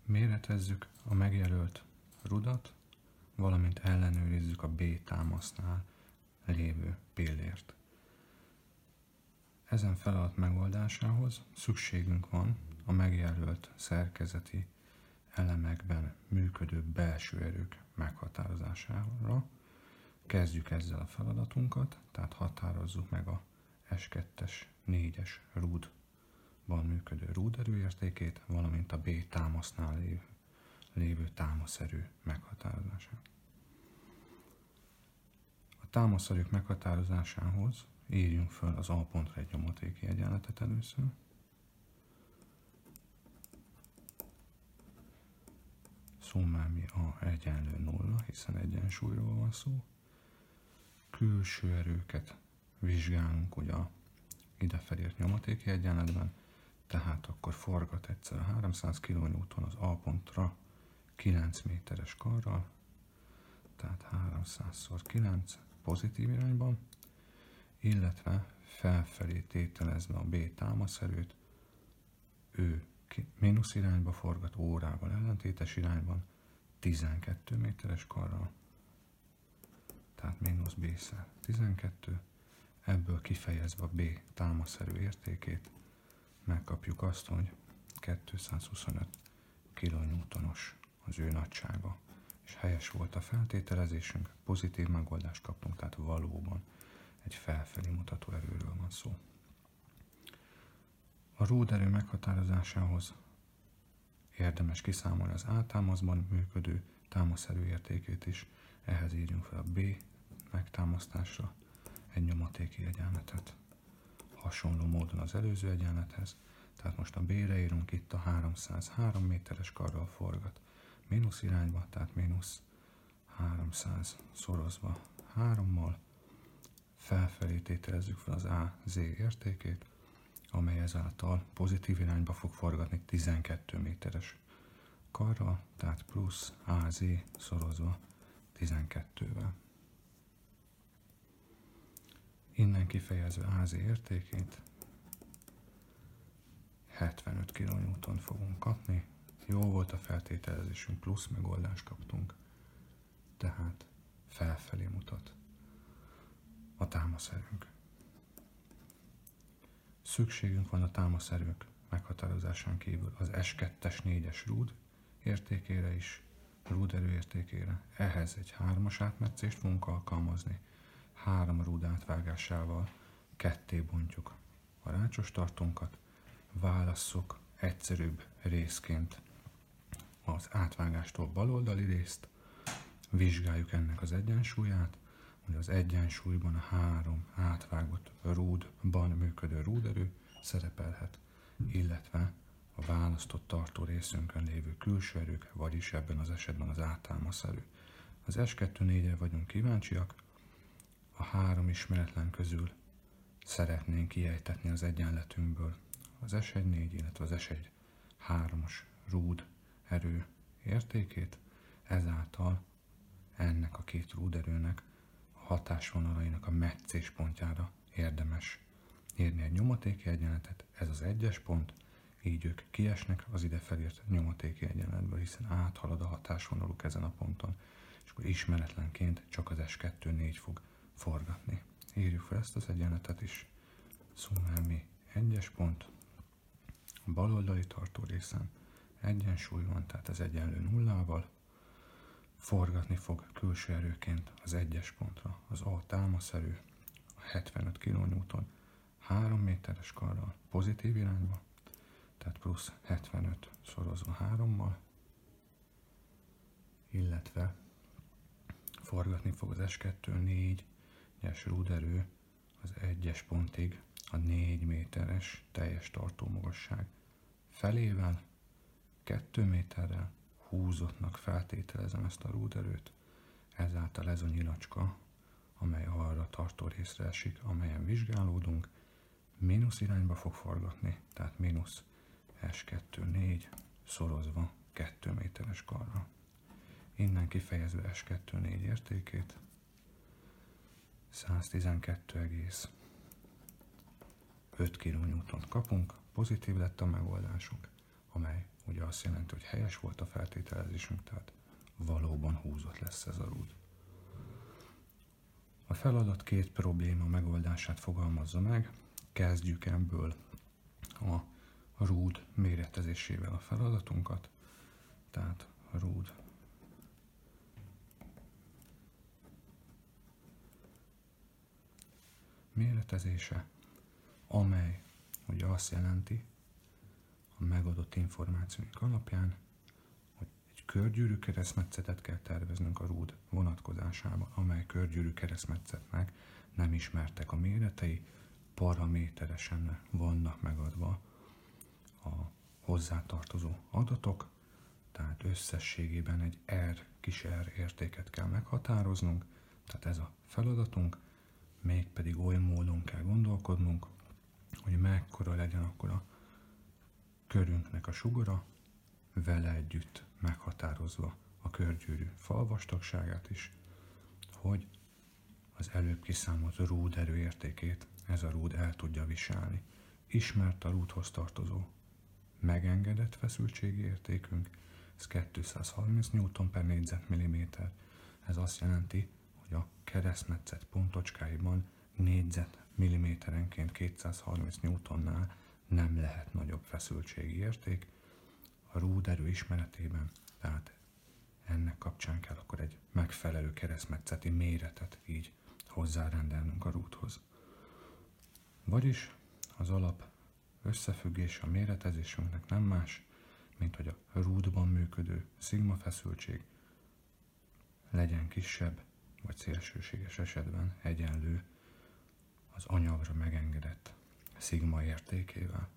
Méretezzük a megjelölt rudat, valamint ellenőrizzük a B támasznál lévő pillért. Ezen feladat megoldásához szükségünk van a megjelölt szerkezeti elemekben működő belső erők meghatározására. Kezdjük ezzel a feladatunkat, tehát határozzuk meg a S2-es 4-es rúdban működő rúderő értékét, valamint a B támasznál lévő támaszerő meghatározását. A támaszerők meghatározásához írjunk föl az A pontra egy nyomatéki egyenletet először. Szummámi A egyenlő 0, hiszen egyensúlyról van szó. Külső erőket vizsgálunk ugye a ide felírt nyomatéki egyenletben, tehát akkor forgat egyszer a 300 kN az A pontra 9 méteres karral, tehát 300×9 pozitív irányban, illetve felfelé tételezve a B támaszerőt, ő mínusz irányba forgat, órával ellentétes irányban, 12 méteres karral, tehát mínusz B-szer 12, ebből kifejezve a B támaszerő értékét, megkapjuk azt, hogy 225 kN-os az ő nagysága, és helyes volt a feltételezésünk, pozitív megoldást kaptunk, tehát valóban egy felfelé mutató erőről van szó. A rúderő meghatározásához érdemes kiszámolni az A támaszban működő támaszerő értékét is, ehhez írjunk fel a B megtámasztásra egy nyomatéki egyenletet. Hasonló módon az előző egyenlethez, tehát most a B-re írunk, itt a 303 méteres karral forgat mínusz irányba, tehát mínusz 300 szorozva 3-mal, felfelé tételezzük fel az AZ értékét, amely ezáltal pozitív irányba fog forgatni 12 méteres karral, tehát plusz AZ szorozva 12-vel. Innen kifejezve AZ értékét 75 kN fogunk kapni. Jó volt a feltételezésünk, plusz megoldást kaptunk, tehát felfelé mutat a támaszerőnk. Szükségünk van a támaszerők meghatározásán kívül az S2-es 4-es rúd értékére is, rúderő értékére. Ehhez egy 3-as átmetszést fogunk alkalmazni. 3 rúd átvágásával ketté bontjuk a rácsos tartónkat, válasszuk egyszerűbb részként az átvágástól baloldali részt, vizsgáljuk ennek az egyensúlyát, hogy az egyensúlyban a 3 átvágott rúdban működő rúderő szerepelhet, illetve a választott tartó részünkön lévő külső erők, vagyis ebben az esetben az átámaszerő. Az S2-4-re vagyunk kíváncsiak, a 3 ismeretlen közül szeretnénk kiejtetni az egyenletünkből az S1-4, illetve az S1-3-as rúd erő értékét, ezáltal ennek a két rúderőnek a hatásvonalainak a metszéspontjára érdemes írni egy nyomatéki egyenletet, ez az 1-es pont, így ők kiesnek az ide felírt nyomatéki egyenletből, hiszen áthalad a hatásvonaluk ezen a ponton, és akkor ismeretlenként csak az S2-4 fog forgatni. Írjuk fel ezt az egyenletet is, szummámi 1-es pont, a baloldali tartó részen egyensúly van, tehát ez egyenlő nullával, forgatni fog külső erőként az 1-es pontra az A támaszerő, a 75 kN 3 méteres karral pozitív irányba, tehát plusz 75 szorozva 3-mal, illetve forgatni fog az S2-4-es rúderő az 1-es pontig a 4 méteres teljes tartómagasság felével, 2 méterrel húzottnak feltételezem ezt a rúderőt, ezáltal ez a nyilacska, amely arra a tartó részre esik, amelyen vizsgálódunk, mínusz irányba fog forgatni, tehát mínusz S2-4 szorozva 2 méteres karral. Innen kifejezve S2-4 értékét 112,5 kN kapunk, pozitív lett a megoldásunk. A amely ugye azt jelenti, hogy helyes volt a feltételezésünk, tehát valóban húzott lesz ez a rúd. A feladat két probléma megoldását fogalmazza meg. Kezdjük ebből a rúd méretezésével a feladatunkat. Tehát a rúd méretezése, amely ugye azt jelenti a megadott információink alapján, hogy egy körgyűrű keresztmetszetet kell terveznünk a rúd vonatkozásában, amely körgyűrű keresztmetszetnek nem ismertek a méretei, paraméteresen vannak megadva a hozzátartozó adatok, tehát összességében egy kis r értéket kell meghatároznunk, tehát ez a feladatunk, mégpedig oly módon kell gondolkodnunk, hogy mekkora legyen akkor a körünknek a sugara, vele együtt meghatározva a körgyűrű falvastagságát is, hogy az előbb kiszámolt rúd erőértékét ez a rúd el tudja viselni. Ismert a rúdhoz tartozó megengedett feszültségi értékünk, ez 230 Nm/négyzetmilliméter. Ez azt jelenti, hogy a keresztmetszet pontocskáiban négyzetmilliméterenként 230 Newtonnál nem lehet nagyobb feszültségi érték. A rúderő ismeretében, tehát ennek kapcsán kell akkor egy megfelelő keresztmetszeti méretet így hozzárendelnünk a rúdhoz. Vagyis az alap összefüggés a méretezésünknek nem más, mint hogy a rúdban működő szigma feszültség legyen kisebb, vagy szélsőséges esetben egyenlő az anyagra megengedett szigma értékével.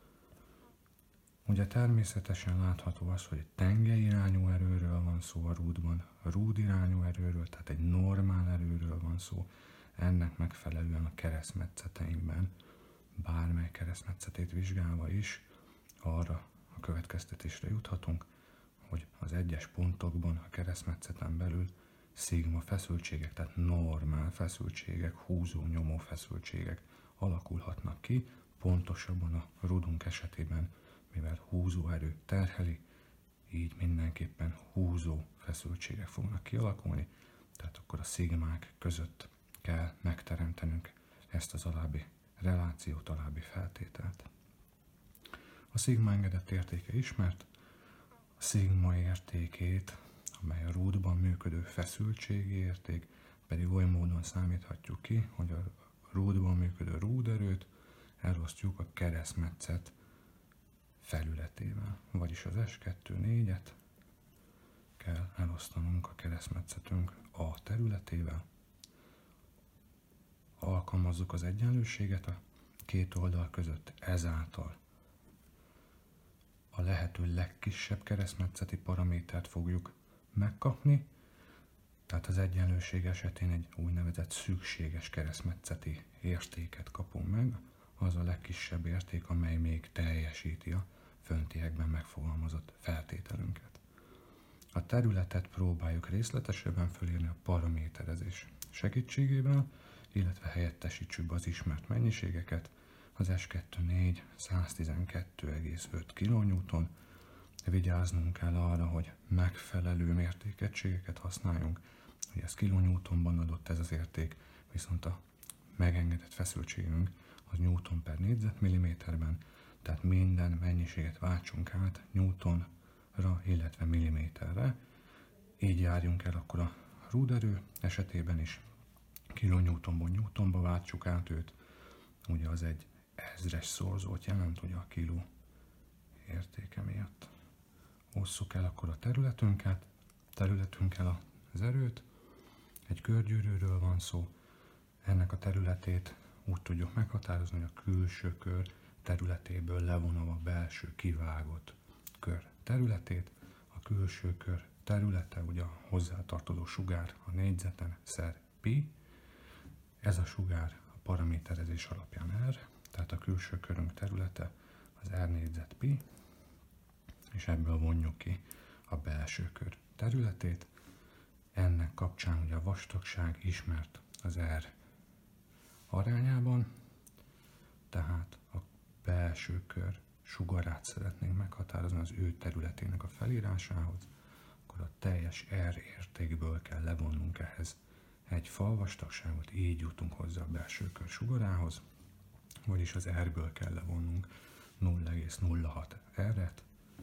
Ugye természetesen látható az, hogy egy tengeirányú erőről van szó a rúdban, a rúdirányú erőről, tehát egy normál erőről van szó, ennek megfelelően a keresztmetszeteinkben, bármely keresztmetszetét vizsgálva is arra a következtetésre juthatunk, hogy az egyes pontokban a keresztmetszeten belül szigma feszültségek, tehát normál feszültségek, húzó-nyomó feszültségek alakulhatnak ki, pontosabban a rúdunk esetében, mivel húzó erő terheli, így mindenképpen húzó feszültségek fognak kialakulni, tehát akkor a szigmák között kell megteremtenünk ezt az alábbi relációt, alábbi feltételt. A szigma engedett értéke ismert, a szigma értékét, amely a rúdban működő feszültségi érték, pedig oly módon számíthatjuk ki, hogy a rúdban működő rúderőt elosztjuk a keresztmetszet felületével, vagyis az S2-4-et kell elosztanunk a keresztmetszetünk A területével. Alkalmazzuk az egyenlőséget a két oldal között, ezáltal a lehető legkisebb keresztmetszeti paramétert fogjuk megkapni, tehát az egyenlőség esetén egy úgynevezett szükséges keresztmetszeti értéket kapunk meg, az a legkisebb érték, amely még teljesíti a föntiekben megfogalmazott feltételünket. A területet próbáljuk részletesebben fölírni a paraméterezés segítségével, illetve helyettesítsük be az ismert mennyiségeket, az S2-4 112,5 kN, vigyáznunk kell arra, hogy megfelelő mértékegységeket használjunk, hogy ez kilonewtonban adott ez az érték, viszont a megengedett feszültségünk az Newton/négyzetmilliméterben, tehát minden mennyiséget váltsunk át Newtonra, illetve milliméterre. Így járjunk el akkor a rúderő esetében is, kilonewtonból Newtonba váltsuk át őt, ugye az egy ezres szorzót jelent, ugye a kiló értéke miatt. Osszuk el akkor a területünkkel az erőt, egy körgyűrűről van szó, ennek a területét úgy tudjuk meghatározni, hogy a külső kör területéből levonom a belső kivágott kör területét, a külső kör területe, ugye a hozzátartozó sugár a négyzeten szer pi, ez a sugár a paraméterezés alapján r, tehát a külső körünk területe az r négyzet pi, és ebből vonjuk ki a belső kör területét. Ennek kapcsán ugye a vastagság ismert az R arányában, tehát a belső kör sugarát szeretnénk meghatározni az ő területének a felírásához, akkor a teljes R értékből kell levonnunk ehhez egy falvastagságot, így jutunk hozzá a belső kör sugarához, vagyis az R-ből kell levonnunk 0,06 R-et,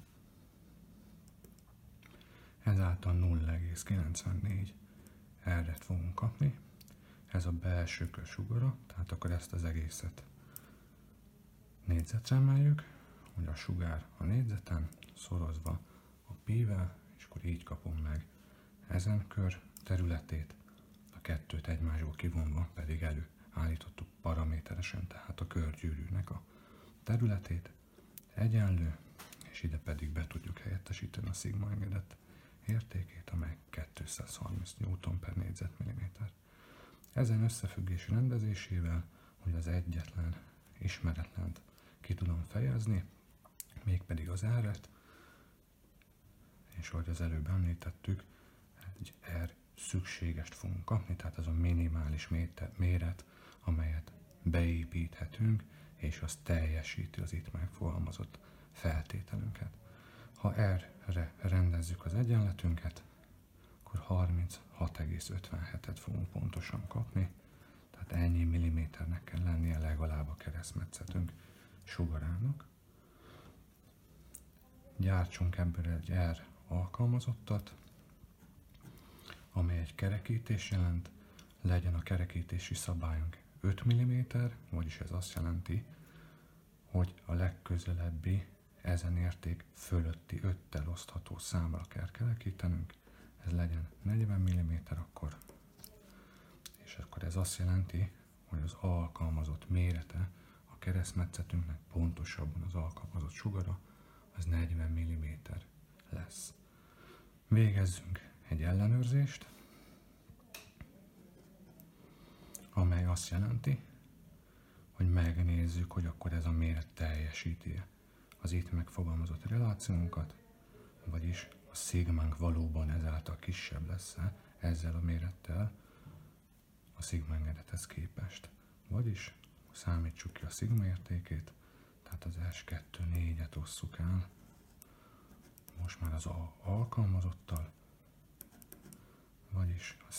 ezáltal 0,94 R-et fogunk kapni. Ez a belső kör sugara, tehát akkor ezt az egészet négyzetre emeljük, hogy a sugár a négyzeten szorozva a pi-vel, és akkor így kapom meg ezen kör területét, a kettőt egymásból kivonva pedig előállítottuk paraméteresen, tehát a körgyűrűnek a területét egyenlő, és ide pedig be tudjuk helyettesíteni a szigma engedett értékét, amely 230 Newton per négyzetmilliméter. Ezen összefüggés rendezésével, hogy az egyetlen ismeretlent ki tudom fejezni, mégpedig az R-et, és ahogy az előbb említettük, egy R szükségest fogunk kapni, tehát az a minimális méret, amelyet beépíthetünk, és az teljesíti az itt megfogalmazott feltételünket. Ha R-re rendezzük az egyenletünket, akkor 36,57-et fogunk pontosan kapni, tehát ennyi milliméternek kell lennie legalább a keresztmetszetünk sugarának. Gyártsunk ebből egy R alkalmazottat, amely egy kerekítés jelent, legyen a kerekítési szabályunk 5 mm, vagyis ez azt jelenti, hogy a legközelebbi ezen érték fölötti 5-tel osztható számra kell kerekítenünk, ez legyen 40 mm akkor, és akkor ez azt jelenti, hogy az alkalmazott mérete a keresztmetszetünknek, pontosabban az alkalmazott sugara, az 40 mm lesz. Végezzünk egy ellenőrzést, amely azt jelenti, hogy megnézzük, hogy akkor ez a méret teljesíti az itt megfogalmazott relációnkat, vagyis a szigmánk valóban ezáltal kisebb lesz-e ezzel a mérettel a szigma engedethez képest. Vagyis számítsuk ki a szigma értékét, tehát az S2-4-et osszuk el, most már az alkalmazottal, vagyis a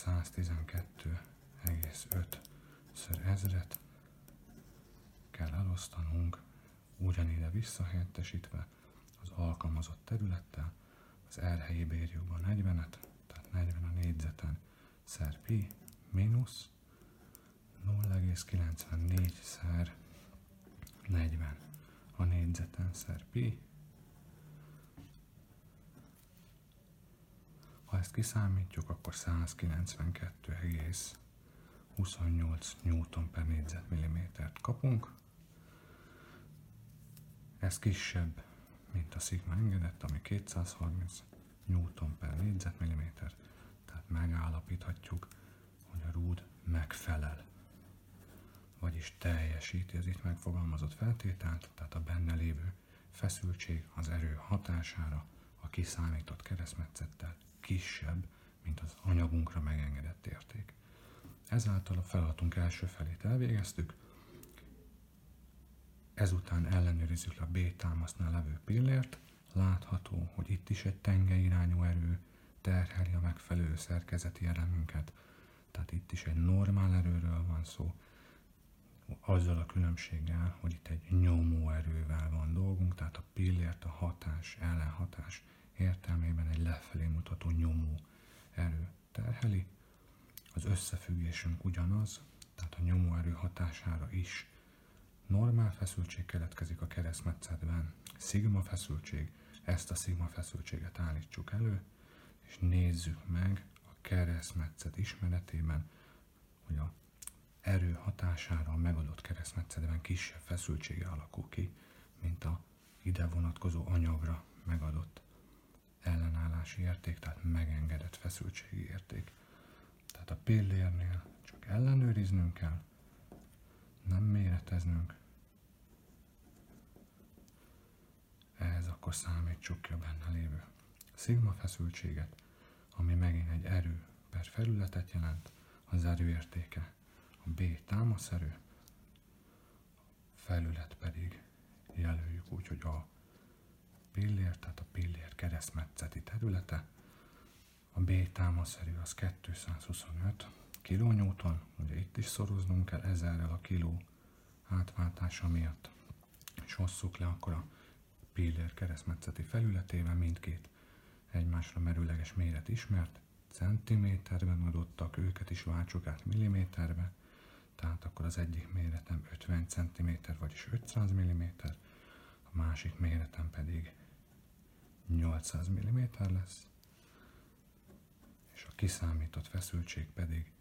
112,5/1000-et kell elosztanunk, ugyanide visszahelyettesítve az alkalmazott területtel, az R helyébe írjuk be a 40-et, tehát 40 a négyzeten szer pi mínusz 0,94/40 a négyzeten szer pi. Ha ezt kiszámítjuk, akkor 192,28 Newton per négyzetmillimétert kapunk. Ez kisebb, mint a szigma engedett, ami 230 Newton per négyzetmilliméter, tehát megállapíthatjuk, hogy a rúd megfelel, vagyis teljesíti az itt megfogalmazott feltételt, tehát a benne lévő feszültség az erő hatására a kiszámított keresztmetszettel kisebb, mint az anyagunkra megengedett érték. Ezáltal a feladatunk első felét elvégeztük, ezután ellenőrizzük a B támasznál levő pillért, látható, hogy itt is egy tengeirányú erő terheli a megfelelő szerkezeti elemünket, tehát itt is egy normál erőről van szó, azzal a különbséggel, hogy itt egy nyomó erővel van dolgunk, tehát a pillért a hatás, ellenhatás értelmében egy lefelé mutató nyomó erő terheli. Az összefüggésünk ugyanaz, tehát a nyomóerő hatására is normál feszültség keletkezik a keresztmetszetben, szigma feszültség, ezt a szigma feszültséget állítsuk elő, és nézzük meg a keresztmetszet ismeretében, hogy a erő hatására a megadott keresztmetszetben kisebb feszültsége alakul ki, mint a ide vonatkozó anyagra megadott ellenállási érték, tehát megengedett feszültségi érték. Tehát a pillérnél csak ellenőriznünk kell, nem méreteznünk. Ehhez akkor számítsuk ki a benne lévő szigma feszültséget, ami megint egy erő per felületet jelent, az erőértéke a B támaszerő, felület pedig jelöljük írjuk úgy, hogy a pillér, tehát a pillér keresztmetszeti területe. A B támaszerő az 225 kN, ugye itt is szoroznunk kell 1000-rel a kiló átváltása miatt, és osszuk le akkor a pillér keresztmetszeti felületével, mindkét egymásra merőleges méret ismert, centiméterben adottak, őket is váltsuk át milliméterbe, tehát akkor az egyik méretem 50 cm, vagyis 500 mm, a másik méretem pedig 800 mm lesz, és a kiszámított feszültség pedig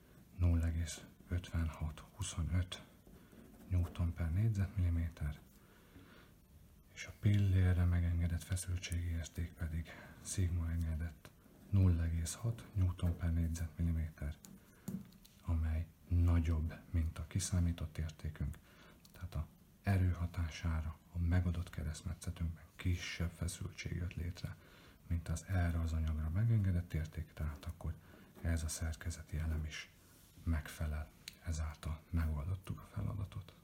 0,5625 Newton per négyzetmilliméter, és a pillérre megengedett feszültségi érték pedig szigma engedett 0,6 Newton per négyzetmilliméter, amely nagyobb, mint a kiszámított értékünk, tehát a erő hatására a megadott keresztmetszetünkben kisebb feszültség jött létre, mint az erre az anyagra megengedett érték, tehát akkor ez a szerkezeti elem is megfelel, ezáltal megoldottuk a feladatot.